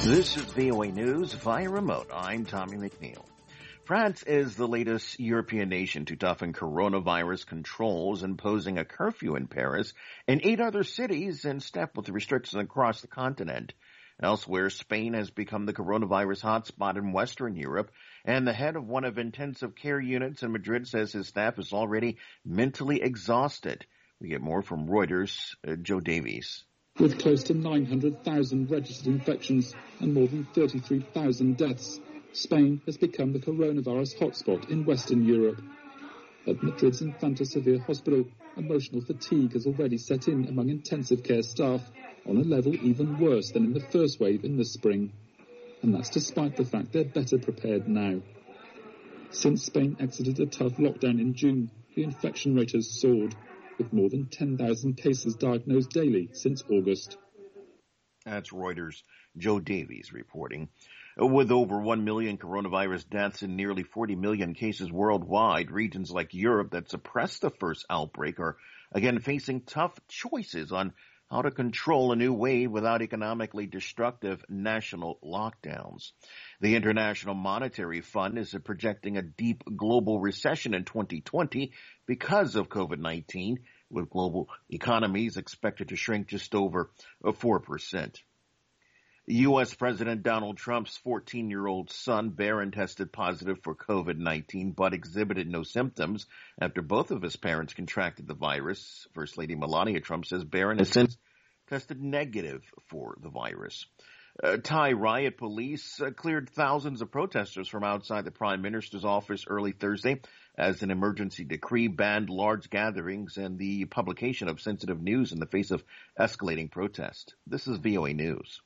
This is VOA News via remote. I'm Tommy McNeil. France is the latest European nation to toughen coronavirus controls, imposing a curfew in Paris and 8 other cities in step with the restrictions across the continent. Elsewhere, Spain has become the coronavirus hotspot in Western Europe, and the head of one of intensive care units in Madrid says his staff is already mentally exhausted. We get more from Reuters' Joe Davies. With close to 900,000 registered infections and more than 33,000 deaths, Spain has become the coronavirus hotspot in Western Europe. At Madrid's Infanta Sevilla Hospital, emotional fatigue has already set in among intensive care staff, on a level even worse than in the first wave in the spring. And that's despite the fact they're better prepared now. Since Spain exited a tough lockdown in June, the infection rate has soared, with more than 10,000 cases diagnosed daily since August. That's Reuters' Joe Davies reporting. With over 1 million coronavirus deaths and nearly 40 million cases worldwide, regions like Europe that suppressed the first outbreak are again facing tough choices on how to control a new wave without economically destructive national lockdowns. The International Monetary Fund is projecting a deep global recession in 2020 because of COVID-19, with global economies expected to shrink just over 4%. U.S. President Donald Trump's 14-year-old son, Barron, tested positive for COVID-19 but exhibited no symptoms after both of his parents contracted the virus. First Lady Melania Trump says Barron has since tested negative for the virus. Thai riot police cleared thousands of protesters from outside the Prime Minister's office early Thursday as an emergency decree banned large gatherings and the publication of sensitive news in the face of escalating protest. This is VOA News.